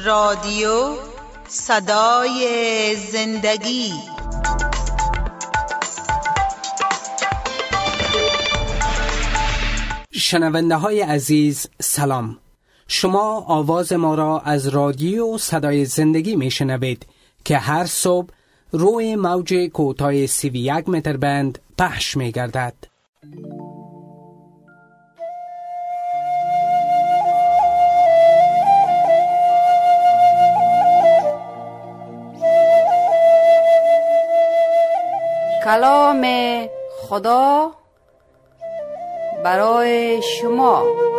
رادیو صدای زندگی. شنونده های عزیز سلام. شما آواز ما را از رادیو صدای زندگی می شنوید که هر صبح روی موج کوتاه 31 متر بند پخش می گردد. کلام خدا برای شما.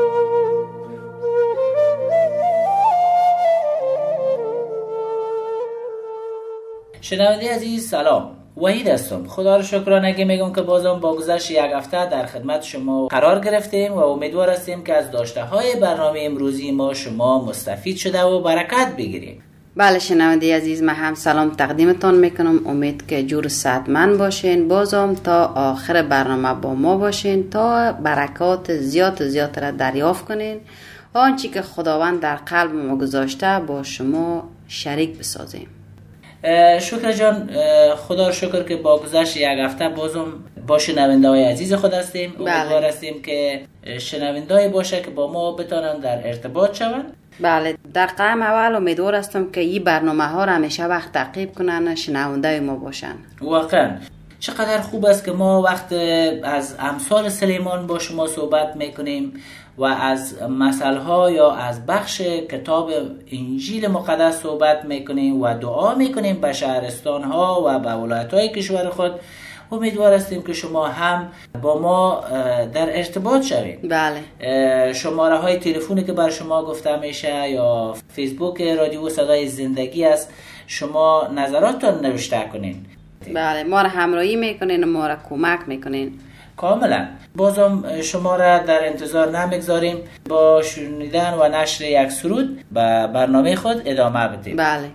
شنونده عزیز سلام، وحید هستم. خدا رو شکرانه میگم که بازم با گذشت یک هفته در خدمت شما قرار گرفتیم و امیدوار هستیم که از داشته های برنامه امروزی ما شما مستفید شده و برکت بگیریم. بله شنونده عزیز، من هم سلام تقدیمتان میکنم. امید که جور صحتمند باشین، بازم تا آخر برنامه با ما باشین تا برکات زیاد را دریافت کنین. آنچه که خداوند در قلب ما گذاشته با شما شریک بسازیم. شکر جان، خدا رو شکر که با گذشت یک هفته بازم با شنونده های عزیز خود هستیم. امیدوار هستیم که شنونده های باشه که با ما بتانن در ارتباط شوند. بله، در قدم اول امیدوار هستم که این برنامه ها را همیشه وقت تعقیب کنن، شنونده ما باشن. واقعا چقدر خوب است که ما وقت از امثال سلیمان با شما صحبت میکنیم و از مثلها یا از بخش کتاب انجیل مقدس صحبت میکنیم و دعا میکنیم به شهرستان ها و به ولایت های کشور خود. امیدوار هستیم که شما هم با ما در ارتباط شوید. بله. شماره های تلفنی که بر شما گفته میشه یا فیسبوک رادیو صدای زندگی است، شما نظراتتان نوشته کنین. بله، ما را همراهی میکنین و ما را کمک میکنین. کاملا. بازم شما را در انتظار نمیگذاریم، با شنیدن و نشر یک سرود به برنامه خود ادامه بدیم. بله.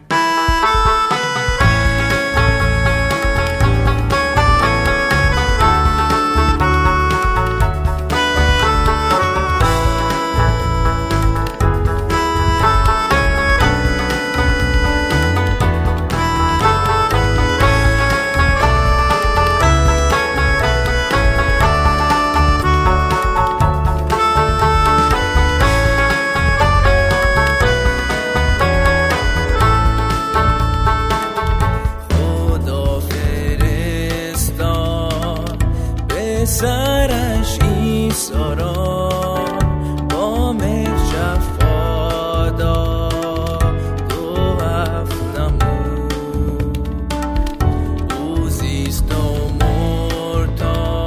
سرش عیسی را با جفا داد و عفو نمود. او زیست و مرد تا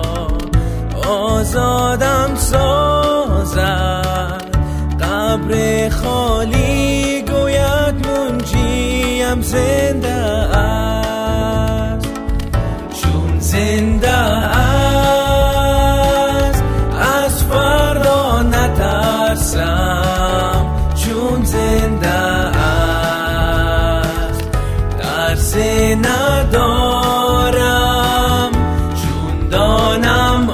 آزادم سازد. قبر خالی گوید منجیم زنده است، چون زنده است چون زنده است. ترس ندارم چون دانم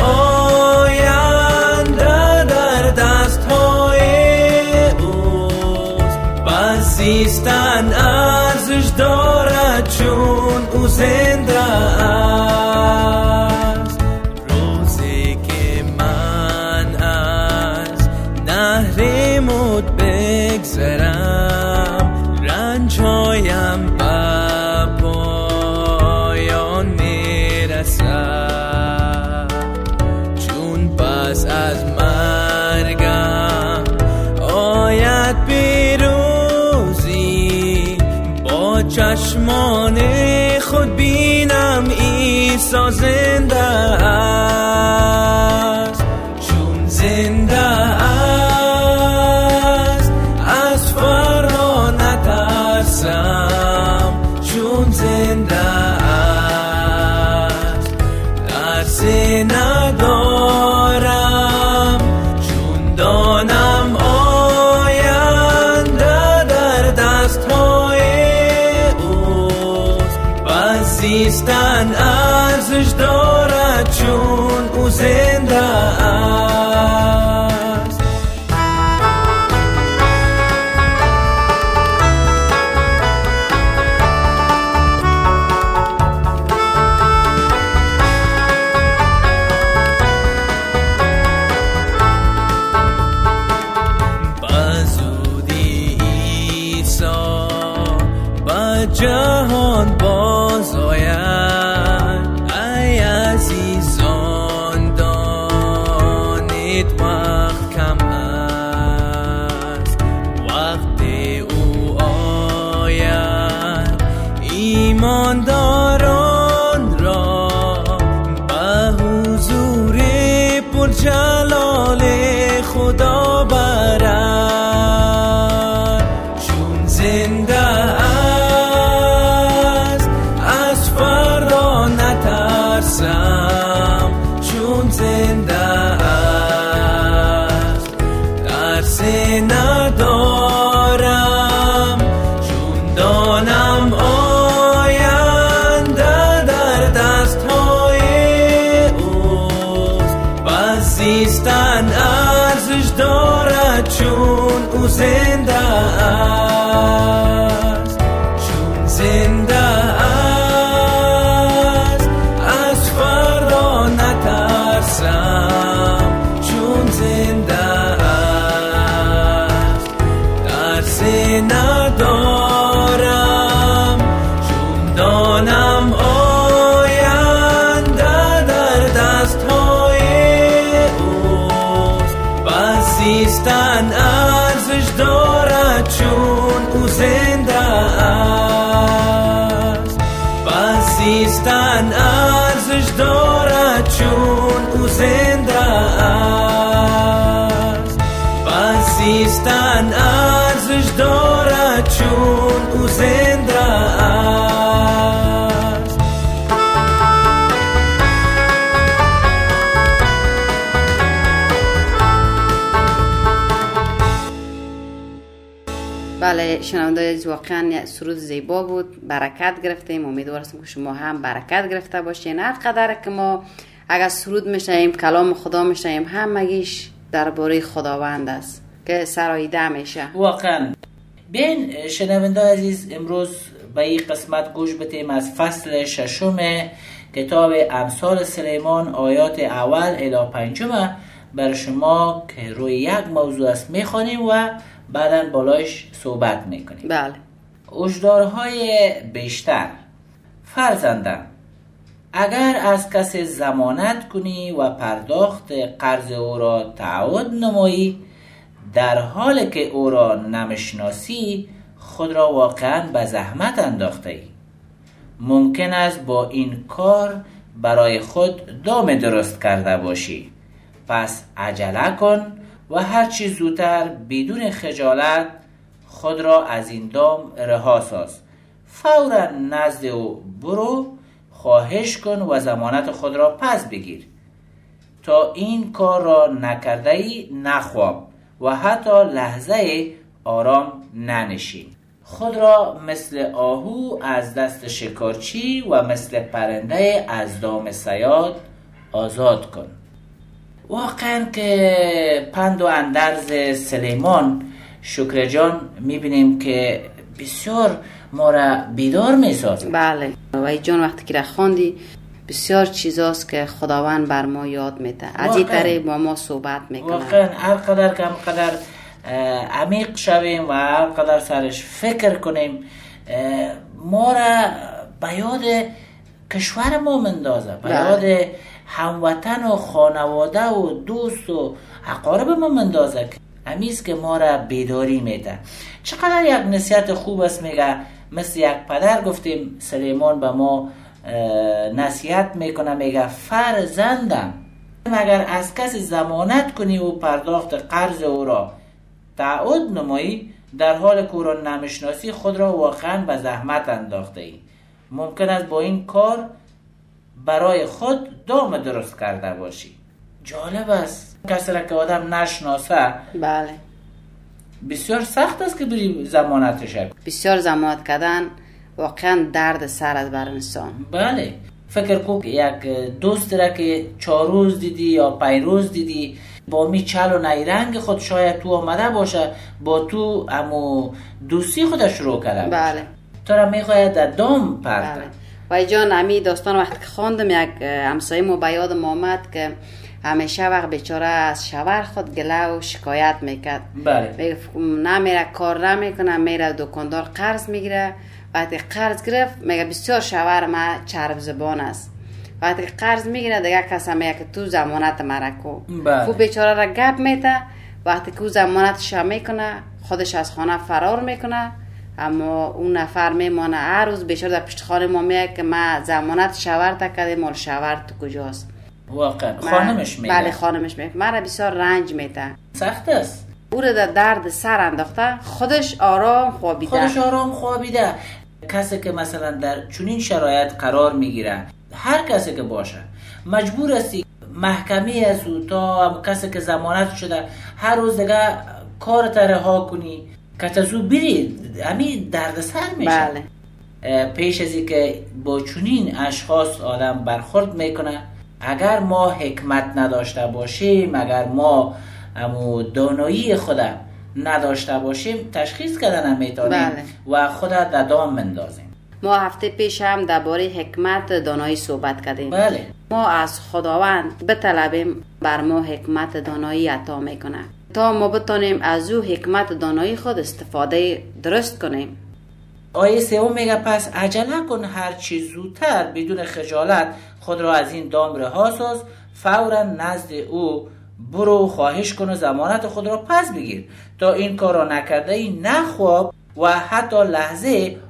آینده در دست‌های اوست. بس زیستن ارزش دارد چون او زنده است. روزی که من از نهر موت بگذرم، رنج‌هایم به پایان میرسد. چون پس از مرگم آید پیروزی، با چشمان خود بینم عیسی زنده است. چون زنده است از فردا نترسم، چون زنده است ترس ندارم چون دانم آینده در دست‌های اوست. بس زیستن ارزش دارد چون او زنده است. ارزش دارد چون او زنده است. پس زیستن ارزش دارد چون او زنده است. بله شنونده عزیز، واقعا یک سرود زیبا بود، برکت گرفتیم. امیدوارم که شما هم برکت گرفته باشین. هر قدر که ما اگر سرود میشنیم، کلام خدا میشنیم، همگیش درباره خداوند است که سراییده میشه. واقعا بین شنونده عزیز، امروز به این قسمت گوش بدیم از فصل 6 کتاب امثال سلیمان، آیات اول الی 5 بر شما که روی یک موضوع است میخوانیم و بعداً بالایش صحبت میکنیم. بله. هشدارهای بیشتر. فرزندم، اگر از کسی ضمانت کنی و پرداخت قرض او را تعهد نمایی، در حالی که او را نمیشناسی، خود را واقعاً به زحمت انداخته ای. ممکن است با این کار برای خود دام درست کرده باشی. پس عجله کن و هر چی زودتر بدون خجالت خود را از این دام رها ساز. فوراً نزد او برو، خواهش کن و ضمانت خود را پس بگیر. تا این کار را نکرده ای نخواب و حتی لحظه آرام ننشین. خود را مثل آهو از دست شکارچی و مثل پرنده از دام صیاد آزاد کن. واقعا که پند و اندرز سلیمان شکر جان میبینیم که بسیار ما را بیدار میسازه. بله و ای جان وقتی که را خواندی بسیار چیزاست که خداوند بر ما یاد میده، از این طریق با ما صحبت میکنه. واقعا هر قدر که همقدر عمیق شویم و هر قدر سرش فکر کنیم، ما را به یاد کشور ما مندازه، به یاد هموطن و خانواده و دوست و اقارب ما مندازه. همیست که ما را بیداری میده. چقدر یک نصیحت خوب است. میگه مثل یک پدر گفتیم سلیمان به ما نصیحت میکنه، میگه فرزندم، اگر از کسی ضمانت کنی و پرداخت قرض او را تعهد نمایی، در حال که او را نمیشناسی، خود را واقعا به زحمت انداخته ای. ممکن است با این کار برای خود دام درست کرده باشی. جالب است. کسی را که آدم نشناسه، بله، بسیار سخت است که بری ضمانتش کنی. بسیار ضمانت کردن واقعا درد سر از بر انسان. بله، فکر کو یک دوست را که 4 روز دیدی یا 5 روز دیدی، با می چل و نیرنگ خود شاید تو آمده باشه، با تو امو دوستی خودش شروع کرده باشه. بله. تو را میخواید در دام پرده. بله. وای جان، امی داستان وقتی که خواندم یک همسایه ما به یادم آمد که همیشه وقت بیچاره از شوهر خود گله و شکایت میکرد. بله. میگه نمیره کار نمیکنه، میره دکاندار قرض میگیره. وقتی قرض گرفت میگه بسیار شوهر ما چرب زبان است. وقتی قرض میگیره دیگه کسی میگه که تو ضمانت مرا کو. بله. خب بیچاره را گپ میته. وقتی که ضمانتش میکنه خودش از خانه فرار میکنه، اما اون نفر میمانه. هر روز بیچاره در پشت خانه ما میگه که ما ضمانت شوهر تا کردیم، مال شوهر تو کجاست. واقعا خانمش میگه. بله خانمش میگه. مرا بسیار رنج میده. سخت است. او را در درد سر انداخته، خودش آرام خوابیده. کسی که مثلا در چنین شرایط قرار میگیره، هر کسی که باشه، مجبور استی محکمه از او تا کسی که ضمانت شده هر روز دیگه کارت رها کنی که تزو بری، همین درد سر میشه. بله. پیش از که با چنین اشخاص آدم برخورد میکنه، اگر ما حکمت نداشته باشیم، اگر ما امو دانایی خود نداشته باشیم، تشخیص کردن نمیتونیم. بله. و خود در دام مندازیم. ما هفته پیش هم درباره حکمت دانایی صحبت کردیم. بله. ما از خداوند بطلبیم، بر ما حکمت دانایی عطا میکنه تا ما بتونیم از او حکمت دانایی خود استفاده درست کنیم. آیه 3 میگه پس عجله کن هر چی زودتر بدون خجالت خود را از این دام رها ساز، فوراً نزد او برو، خواهش کن و ضمانت خود را پس بگیر. تا این کار را نکرده ای نخواب و حتی لحظه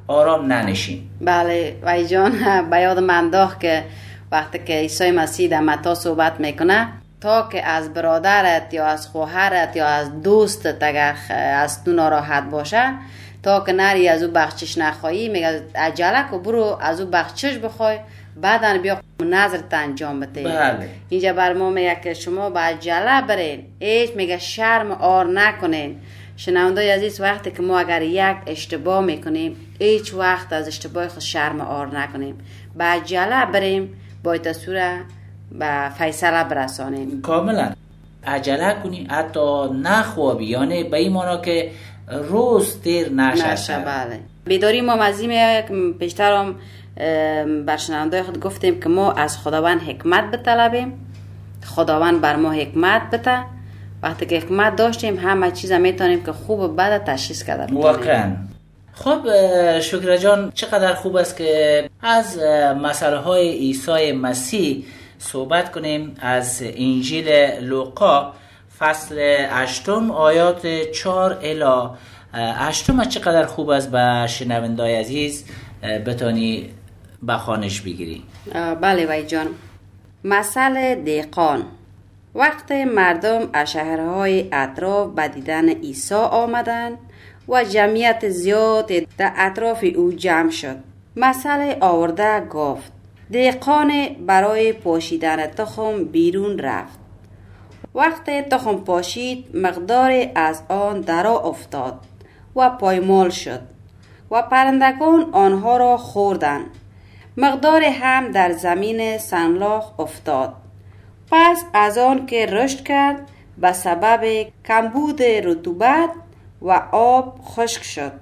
آرام ننشین. بله وای جان، به یاد من انداخت که وقتی که عیسی مسیح در متی صحبت میکنه، تا که از برادرت یا از خواهرت یا از دوستت اگر از تو ناراحت باشه، تا که نری از او بخشش نخواهی، میگه عجله کو برو از او بخشش بخوای، بعدن بیا نظرت انجام بده. بله. اینجا بر ما میگه که شما با عجله برین، هیچ میگه شرم آر نکنین. شنوندای عزیز، وقتی که ما اگر یک اشتباه میکنیم، هیچ وقت از اشتباه خود شرم آر نکنیم، با عجله بریم، با تصویر به فیصله برسانیم. کاملا عجله کنی، حتی نخوابی، یعنی به این مانا که روز دیر نشه. بله. بیداری ما مزیمه پیشترم بر شنوندای خود گفتیم که ما از خداوند حکمت بطلبیم، خداوند بر ما حکمت بده. وقتی که حکمت داشتیم همه چیز میتونیم که خوب و بد تشخیص کرده. واقعا. خب شکر جان، چقدر خوب است که از مسئله های عیسی مسیح صحبت کنیم. از انجیل لوقا فصل 8 آیات 4 الی 8 چقدر خوب است به شنوندای عزیز بتانی بخوانش بگیری. بله وای جان. مثل دهقان. وقت مردم از شهرهای اطراف به دیدن عیسی آمدند و جمعیت زیاد در اطراف او جمع شد، مثل آورده گفت: دهقان برای پاشیدن تخم بیرون رفت. وقت تخم پاشید، مقدار از آن درا افتاد و پایمال شد و پرندگان آنها را خوردند. مقدار هم در زمین سنگلاخ افتاد. پس از آن که رشد کرد، به سبب کمبود رطوبت و آب خشک شد.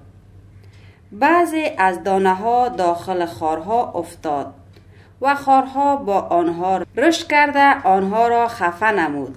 بعضی از دانه ها داخل خارها افتاد و خارها با آنها رشد کرده آنها را خفه نمود.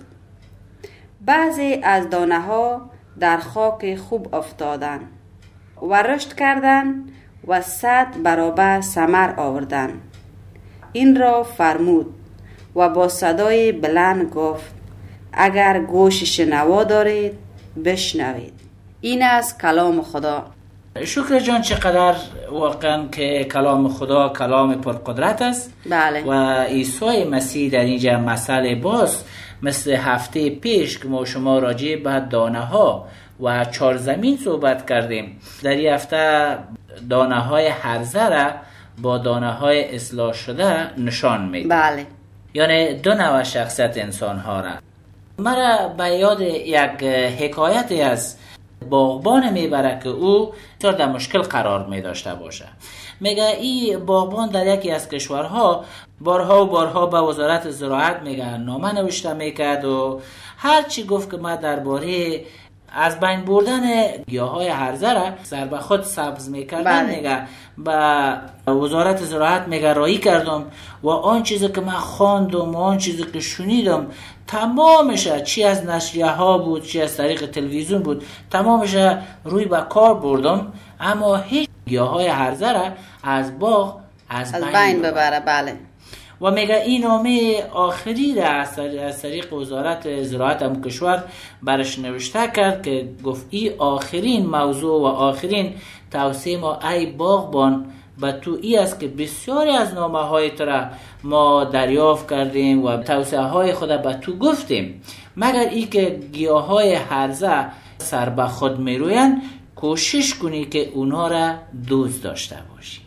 بعضی از دانه ها در خاک خوب افتادند و رشد کردند و 100 برابر ثمر آوردند. این را فرمود و با صدای بلند گفت: اگر گوش شنوا دارید بشنوید. این است کلام خدا. شکر جان، چقدر واقعا که کلام خدا کلام پرقدرت است. بله. و عیسی مسیح در اینجا مسئله باز مثل هفته پیش که ما شما راجع به دانه ها و 4 زمین صحبت کردیم، در این هفته دانه های هرزه را با دانه های اصلاح شده نشان میده. بله. یعنی دو نوع شخصیت انسان ها را. مرا به یاد یک حکایتی از باغبان میبره که او در مشکل قرار می داشته باشه. میگه این باغبان در یکی از کشورها بارها و بارها به وزارت زراعت میگه نامه نوشته میکرد و هر چی گفت که ما درباره از بین بردن گیاهای هرزه را سر به خود سبز میکردن. بله. میگه به وزارت زراعت میگه رایی کردم و آن چیزی که من خواندم و آن چیزی که شنیدم تمامش، چی از نشریه ها بود چی از طریق تلویزیون بود، تمامش روی به کار بردم، اما هیچ گیاهای هرزه را از باغ از بین ببره. بله. و میگه این نامه آخری را از طریق وزارت زراعت هم کشور برش نوشته کرد که گفت این آخرین موضوع و آخرین توصیه ما ای باغبان به تو ای است که بسیاری از نامه های تو را ما دریافت کردیم و توصیه های خود به تو گفتیم، مگر ای که گیاه های هرزه سر به خود میروین، کوشش کنی که اونا را دوست داشته باشی.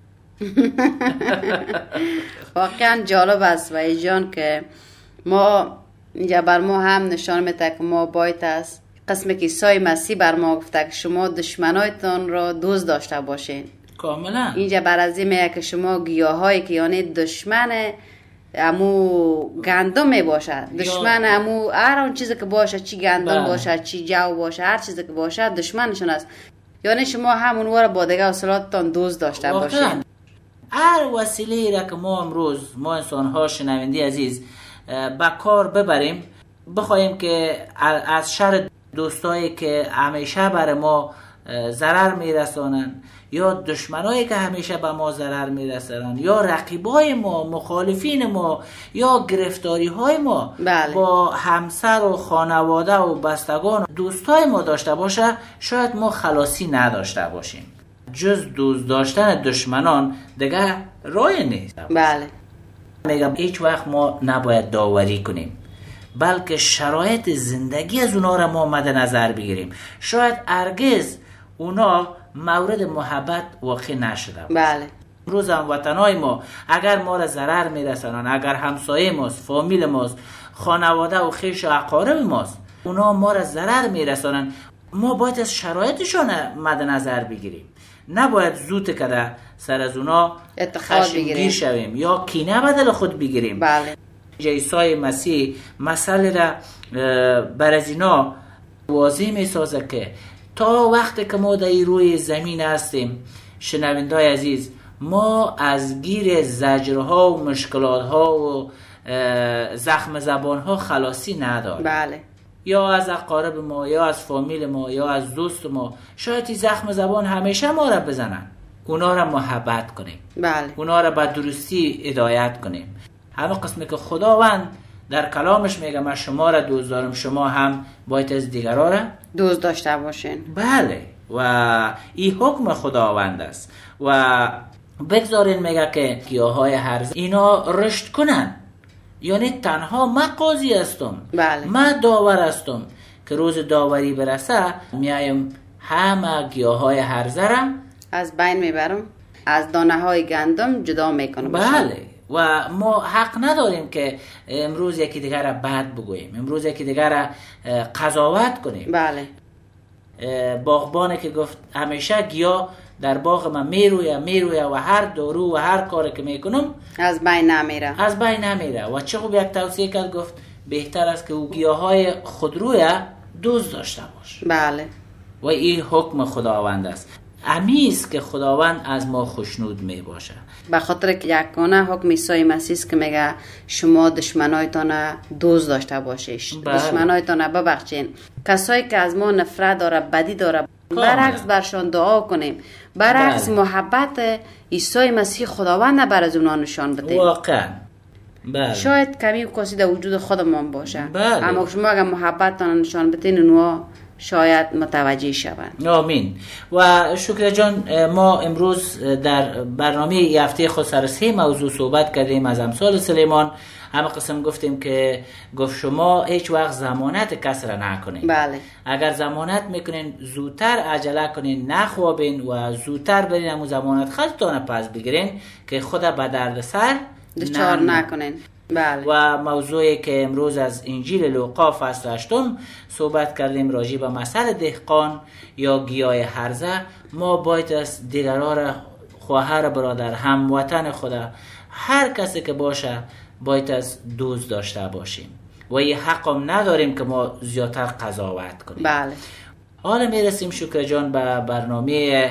واقعا جالب است و جان که ما اینجا بر ما هم نشان میده که ما باید است قسمی که عیسی مسیح بر ما گفته که شما دشمنایتان را دوست داشته باشین. کاملا اینجا بر از این میگه که شما گیاهایی که یعنی دشمن امو گندم می باشه، دشمن امو هر اون چیزی که باشه، چی گندم باشه چی جو باشه، هر چیزی که باشه دشمنشون است. یعنی شما همون رو با دیگه اصلاتتان دوست داشته باشین. هر وسیله‌ای را که ما امروز ما انسان‌ها شنوندی عزیز به کار ببریم، بخوایم که از شر دوستایی که همیشه بر ما ضرر میرسانن یا دشمنایی که همیشه به ما ضرر میرسانن یا رقیبای ما، مخالفین ما یا گرفتاری های ما، بله. با همسر و خانواده و بستگان و دوستای ما داشته باشه، شاید ما خلاصی نداشته باشیم. جز دوست داشتن دشمنان دیگه راه نیست. بله. میگم هیچ وقت ما نباید داوری کنیم، بلکه شرایط زندگی از اونا را ما مد نظر بگیریم. شاید هرگز اونا مورد محبت واقع نشده. بله. امروز هم وطنهای ما اگر ما را ضرر میرسانن، اگر همسایه ماست، فامیل ماست، خانواده و خویش و اقارب ماست، اونا ما را ضرر میرسانن، ما باید از شرایطشان مد نظر بگیریم. نباید زود کده سر از اونا خشمگین شویم یا کینه بدل خود بگیریم. بله. عیسی مسیح مسئله را بر از اینا واضح می سازه که تا وقتی که ما در روی زمین هستیم، شنوندای عزیز، ما از گیر زجرها و مشکلاتها و زخم زبانها خلاصی نداریم. بله. یا از اقارب ما، یا از فامیل ما، یا از دوست ما. شاید این زخم زبان همیشه ما را بزنن، اونا را محبت کنیم. بله. اونا را به درستی هدایت کنیم. همه قسمی که خداوند در کلامش میگه من شما را دوست دارم، شما هم باید از دیگران را دوست داشته باشین. بله. و این حکم خداوند است. و بگذارین میگه که گیاهای هرزه اینا رشد کنن. یعنی تنها من قاضی هستم. بله. من داور هستم که روز داوری برسه میایم همه گیاهای هرزه را از بین میبرم، از دانه های گندم جدا میکنم. بله. و ما حق نداریم که امروز یکی دیگر را بد بگوییم، امروز یکی دیگر را قضاوت کنیم. بله. باغبانه که گفت همیشه گیاه در باغ من میرویه و هر دارو و هر کاری که میکنم از بین نمیره. و چه خوب یک توصیه کرد، گفت بهتر است که او گیاهای خودروی دوست داشته باش. بله. و این حکم خداوند است. امیست که خداوند از ما خوشنود می باشه. به خاطر که یکانه حکم عیسی مسیح که میگه شما دشمنایتان دوست داشته باشید. بله. دشمنایتان ببخشین. کسایی که از ما نفرت داره، بدی داره، برعکس برشان دعا کنیم. برعکس بله. محبت عیسی مسیح خداوند بر از اونا نشان بدیم. واقعا. بله. شاید کمی و کاسی در وجود خودمان باشه. بله. اما شما اگر محبتتان نشان بدین، اونها شاید متوجه شوند. آمین. و شکر جان، ما امروز در برنامه ای هفته خود سر 3 موضوع صحبت کردیم از امثال سلیمان. همه قسم گفتیم که گفت شما هیچ وقت ضمانت کس را نکنین. بله. اگر ضمانت میکنین زودتر عجله کنین، نخوابین و زودتر برین همون ضمانت خودتون پس بگیرین که خود به درد سر دچار نکنین. بله. و موضوعی که امروز از انجیل لوقا فصل 8 صحبت کردیم راجع به مسئله دهقان یا گیاه هرزه. ما باید از دیگران را، خواهر برادر، هموطن خدا، هر کسی که باشه باید از دوست داشته باشیم و یه حقم نداریم که ما زیادتر قضاوت کنیم. بله. حالا میرسیم شکر جان به برنامه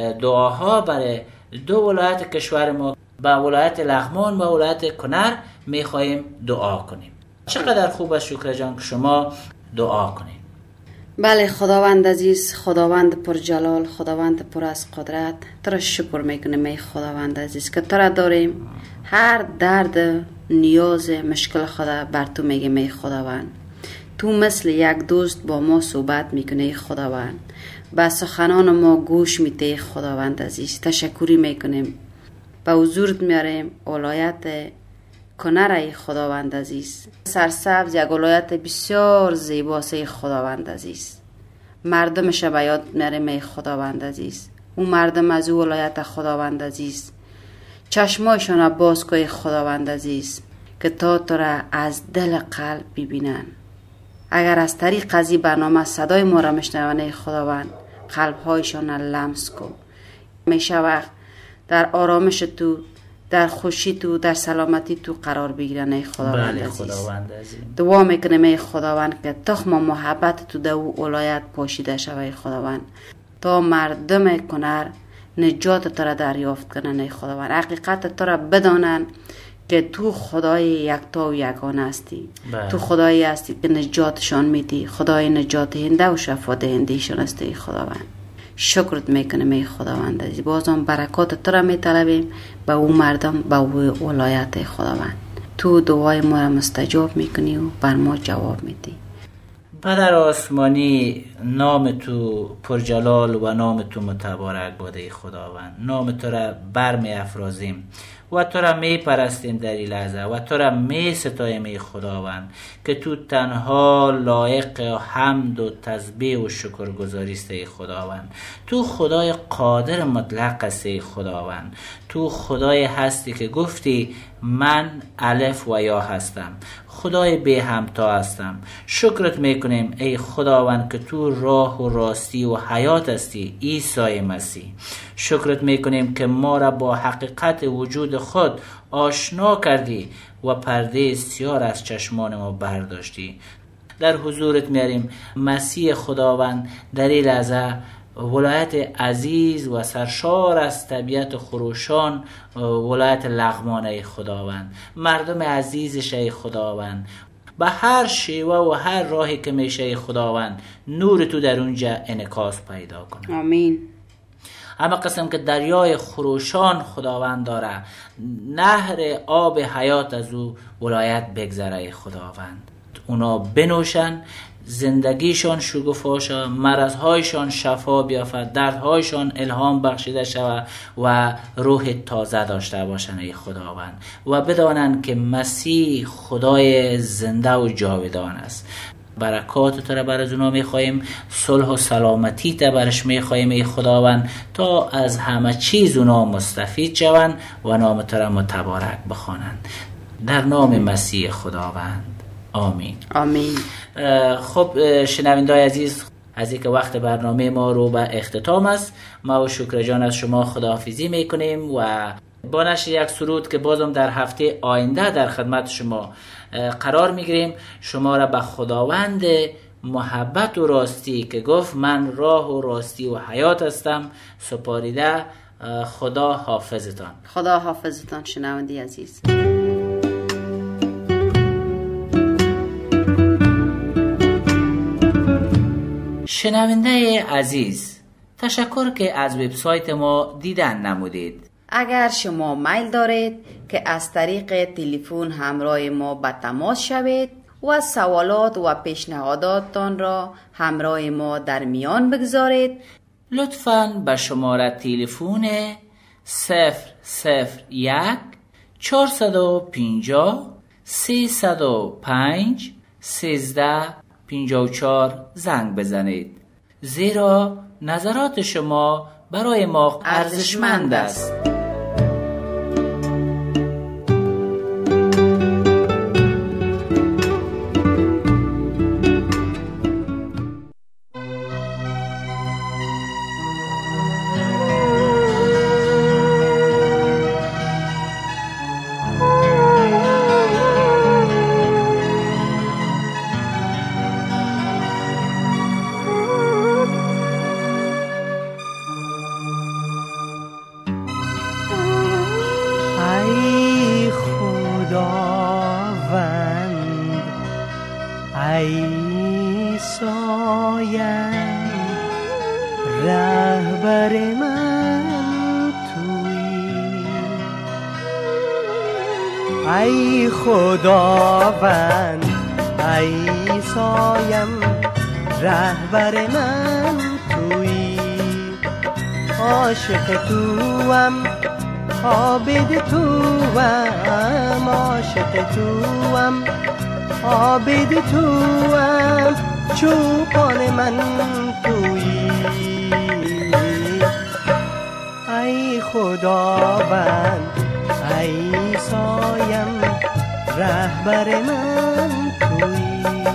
دعاها برای 2 ولایت کشور ما، به ولایت لغمان و ولایت کنر میخواهیم دعا کنیم. چقدر خوب است شکر جان که شما دعا کنید. بله. خداوند عزیز، خداوند پر جلال، خداوند پر از قدرت، تو را شکر میکنیم ای خداوند عزیز که تو را داریم. هر درد، نیاز، مشکل خدا بر تو میگیم ای خداوند. تو مثل یک دوست با ما صحبت میکنه ای خداوند. به سخنان ما گوش میده ای خداوند عزیز. تشکری میکنیم. به حضورت میاریم ولایت کنر ای خداوند عزیز. سرسبز یک ولایت بسیار زیباست ای خداوند عزیز. مردمش به یاد میاریم ای خداوند عزیز. اون مردم از او ولایت خداوند عزیز چشمایشان باز که خداوند عزیز که تا تو را از دل قلب ببینن. اگر از طریق قضی برنامه صدای ما را میشنون ای خداوند، قلبهایشان را لمس کن. میشه وقت در آرامش تو، در خوشی تو، در سلامتی تو قرار بگیرن ای خداوند عزیز. دعا میکنم ای خداوند که تخم محبت تو در او ولایت پاشیده شود ای خداوند، تا مردم کنر نجات تو را دریافت کنن ای خداوند. حقیقت تو را بدانن که تو خدای یکتا و یگانه هستی. تو خدایی هستی که نجاتشان میدی، خدای نجات دهنده و شفا دهندهشان هستی ای خداوند. شکرت میکنم ای خداوند عزیز. بازم برکات تو را میطلبیم به او مردم، به او ولایت ای خداوند. تو دعای ما را مستجاب میکنی و بر ما جواب میدی. پدر آسمانی، نام تو پرجلال و نام تو متبارک باده ای خداوند. نام تو را برمی افرازیم و تو را می پرستیم در این لحظه و تو را می ستاییم ای خداوند که تو تنها لایق حمد و تسبیح و شکرگزاری است ای خداوند. تو خدای قادر مطلق است ای خداوند. تو خدای هستی که گفتی من الف و یا هستم، خدای بی همتا هستم. شکرت میکنیم ای خداوند که تو راه و راستی و حیات هستی عیسی مسیح. شکرت میکنیم که ما را با حقیقت وجود خود آشنا کردی و پرده سیاه از چشمان ما برداشتی. در حضورت میاریم مسیح خداوند در این لحظه ولایت عزیز و سرشار از طبیعت خروشان ولایت لغمان ای خداوند، مردم عزیزش ای خداوند، به هر شیوه و هر راهی که میشه ای خداوند نور تو در اونجا انعکاس پیدا کنه. آمین. اما قسم که دریای خروشان خداوند داره، نهر آب حیات از او ولایت بگذره ای خداوند، اونا بنوشن، زندگیشان شگفا شود، مرضهایشان شفا بیافد، دردهایشان الهام بخشیده شود و روح تازه داشته باشند ای خداوند و بدانند که مسیح خدای زنده و جاودان است. برکات تو را بر از اونا میخواهیم، صلح و سلامتی تا برش میخواهیم ای خداوند تا از همه چیز اونا مستفید شوند و نام تو را متبارک بخوانند در نام مسیح خداوند. آمین. آمین. خب شنونده‌های عزیز، از اینکه وقت برنامه ما رو به اختتام است، ما و شکر جان از شما خداحافظی میکنیم و با نشر یک سرود که بازم در هفته آینده در خدمت شما قرار میگیریم، شما را به خداوند محبت و راستی که گفت من راه و راستی و حیات هستم سپاریده. خدا حافظتان. خدا حافظتان شنونده عزیز. شنونده عزیز، تشکر که از وبسایت ما دیدن نمودید. اگر شما میل دارید که از طریق تلفن همراه ما به تماس شوید و سوالات و پیشنهاداتتان را همراه ما در میان بگذارید، لطفاً به شماره تلفن 001 450 305 1354 زنگ بزنید، زیرا نظرات شما برای ما ارزشمند است. ای خداوند، ای سایم، رهبر من تویی. عاشق توام، عابد توام، عاشق توام، عابد توام، چوپان من تویی. ای خداوند، ای سایم، رهبر من تویی.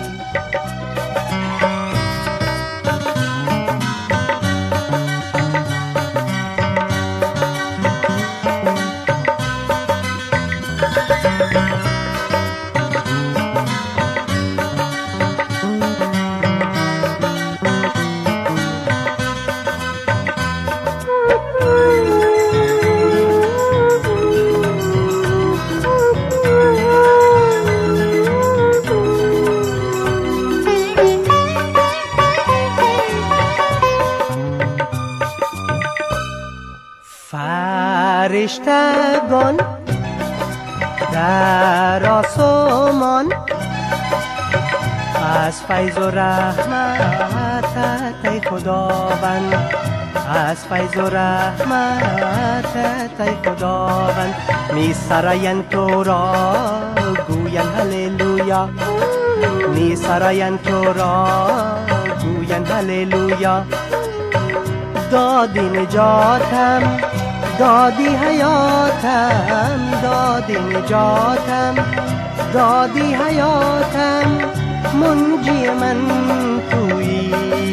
فرشتگان در آسمان از فیض و رحمتت ای خداوند، از فیض و رحمتت ای خداوند. می سرایند تو را گویند هللویا، می سرایند تو را گویند هللویا. دادی نجاتم، دادی حیاتم، دادی نجاتم، دادی حیاتم، منجی من تویی.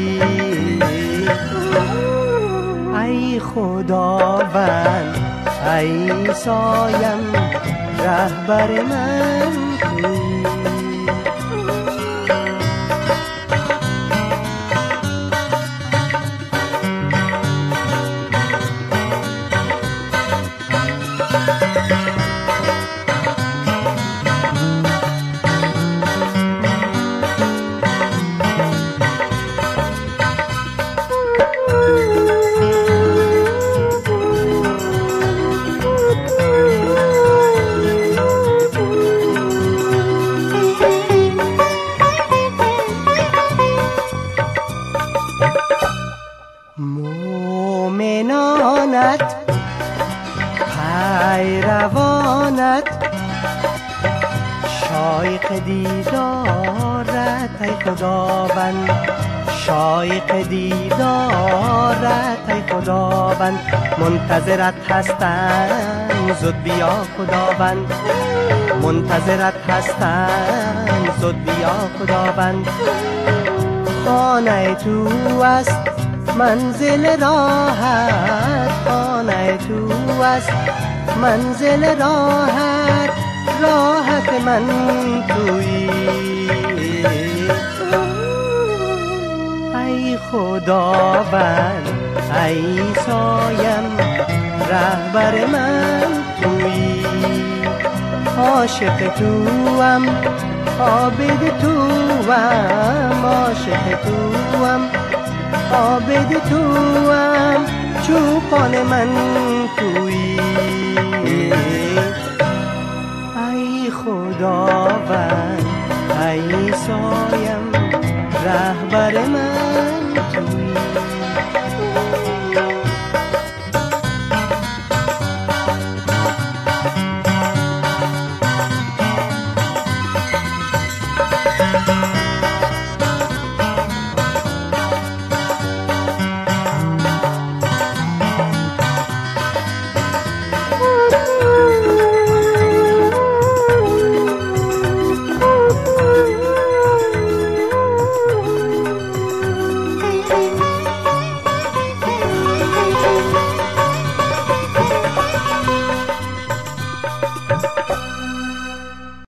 ای خداوند ای سایم، رهبر من تویی. مومنانت پیروانت شایق دیدارت ای خداوند، شایق دیدارت ای خداوند. منتظرت هستند زود بیا خداوند، منتظرت هستند زود بیا خداوند. خانه تو است منزل راحت، خانه تو است منزل راحت، راحت من تویی. ای خداوند ای سایم، رهبر من تویی. عاشق توام، عابد توام، عاشق توام، عابد توام، چوپان من تویی. ای خداوند ای سایم، رهبر من تویی.